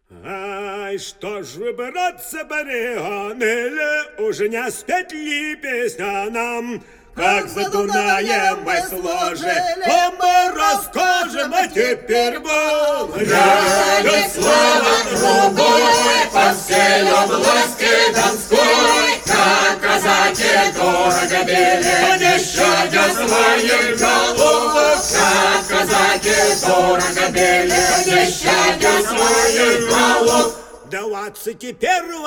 Ай, что ж вы, братцы, баригонили, уже не спеть ли песня нам? Как за Дунаем мы сложили, а мы расскажем, а теперь мы грянет слава трубой по всей области Донской, как казаки дорого били, не щадя своих голов, как казаки дорого били, не щадя своих голов. 21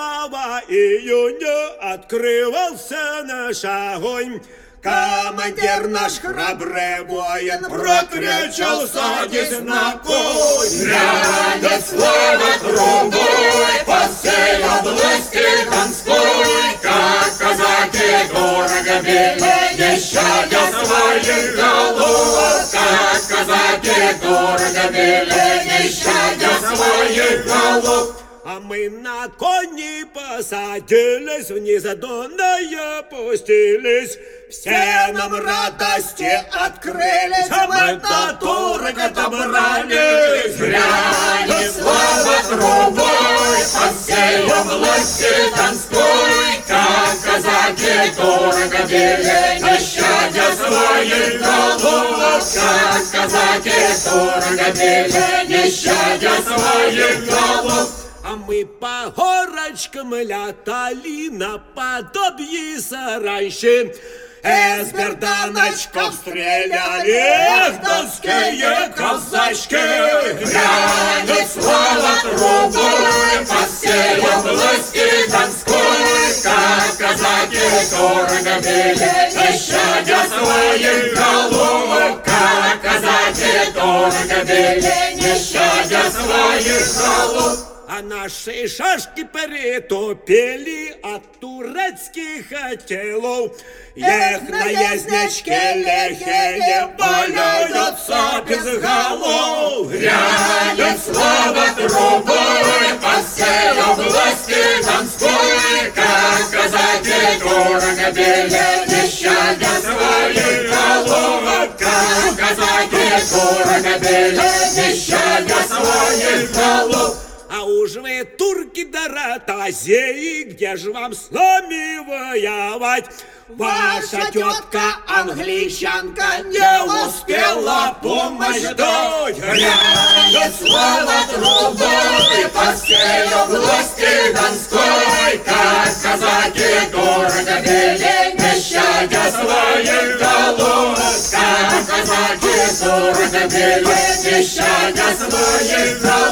июня открывался наш огонь. Командир наш храбрый воин прокричал: «Садись на конь!» Грянет слава трубой по всей области Донской, как казаки дорого били, не щадя своих голов, как казаки дорого били, не щадя своих голов. А мы на кони посадились, вниз Дуная опустились. Все нам радости открылись, а мы дорого добрались. Грянет слава трубой по всей области Донской, как казаки дорого били, не щадя своих голов, как казаки дорого били, не щадя своих голов. А мы по горочкам летали наподобие саранчи. Из берданочков стреляли, эх, донские казачки. Грянет слава трубой по всей области Донской, как казаки дорого били, не щадя своих голов, как казаки дорого били, не щадя своих голов. А наши шашки перетопили от турецких хотелов. Эх, наезднички лихие валяются без голов. Грянет слава трубой по всей области Донской, как казаки дорого били, не щадя своих голов, как казаки дорого били, не щадя своих голов. А уж вы, турки да ратазеи, где же вам с нами воевать? Ваша тетка англичанка не успела помощь дать. Грянет слава трубой по всей области Донской, как казаки дорого били, не щадя своих голов, как казаки дорого били, не щадя своих голов.